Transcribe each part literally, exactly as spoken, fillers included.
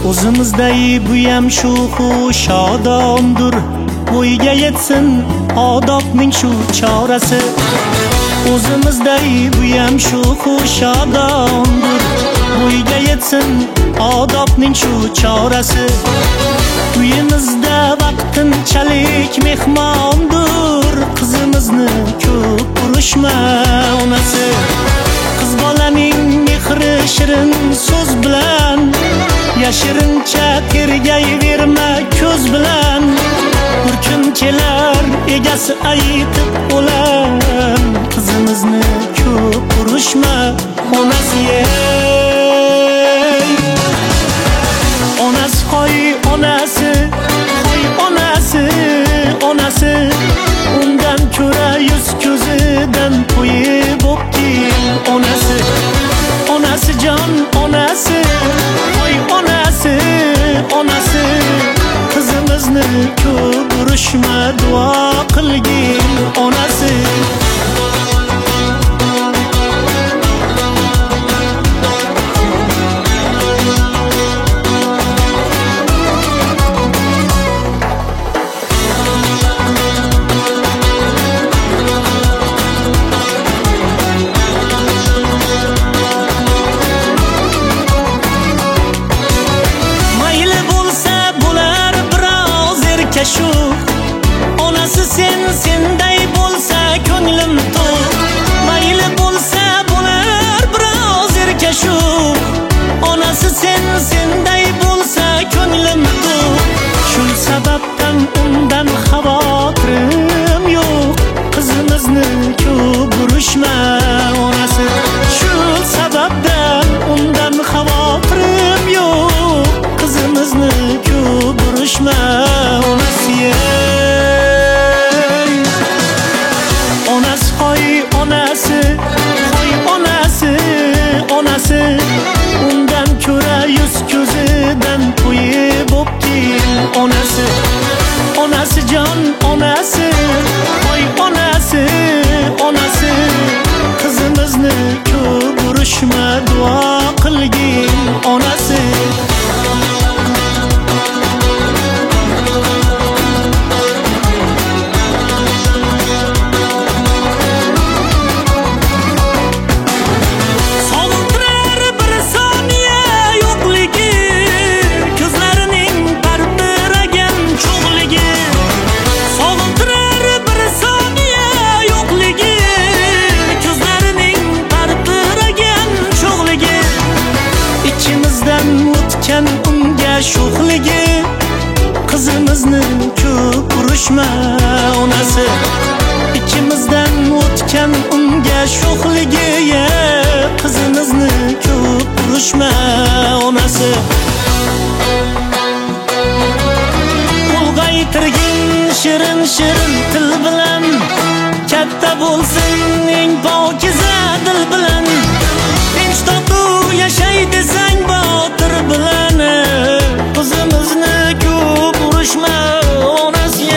O'zimizday buyam shu xush odomdur, bo'yiga yetsin odobning shu chorasi. O'zimizday buyam shu xush odomdur, bo'yiga yetsin odobning shu chorasi. Uyimizda vaqtinchalik mehmondur, qizimizni ko'p urishma onasi. Qiz bolaning mehri shirin so'z bilan, yashirincha tergayverma ko'z bilan. Bir kun kelar egasi aytib o'lar, qizimizni ko'p urishma onasi. Onasi qo'y onasi, qo'y onasi, onasi. Undan ko'ra yuz ko'zidan to'yib o'pgin onasi. Onasi jon onasi, qo'y onasi, onasi. Qizimizni ko'p urishma, duo qilgin onasi. Onasi sen senday bo'lsa ko'nglim to'q. Mayli bo'lsa bo'lar biroz erkashu. Onasi sen senday bo'lsa ko'nglim to'q. Shu sababdan undan xavotirim yo'q. Qizimizni ko'p urishma onasi. Shu sababdan undan xavotirim yo'q. Qizimizni ko'p urishma onasi. Onasi qo'y onasi, qo'y onasi, onasi. Undan ko'ra yuz ko'zidan to'yib o'pgin onasi. Onasi jon onasi, qo'y onasi, onasi. Qizimizni ko'p urishma, duo qilgin onasi. Unga sho'xligi, qizimizni ko'p urishma onasi. Ikimizdan o'tgan unga sho'xligi, qizimizni ko'p urishma onasi. Ulg'aytirgin shirin shirin til bilan, katta bo'lsin eng pokiza dil bilan. Tinch totuv yashay desang botir bilan, qizimizni ko'p urishma onasi.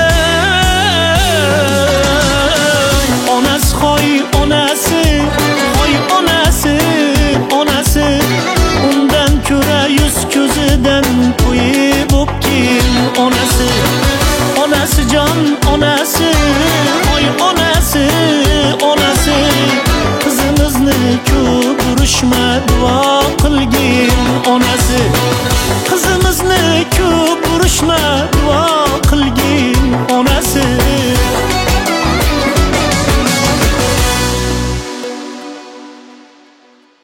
Onasi qo'y onasi, qo'y onasi, onasi. Undan ko'ra yuz ko'zidan to'yib o'pgin onasi. Onasi jon onasi, qo'y onasi, onasi. Qizimizni ko'p urishma, duo qilgin onasi. Qizimizni ko'p urishma,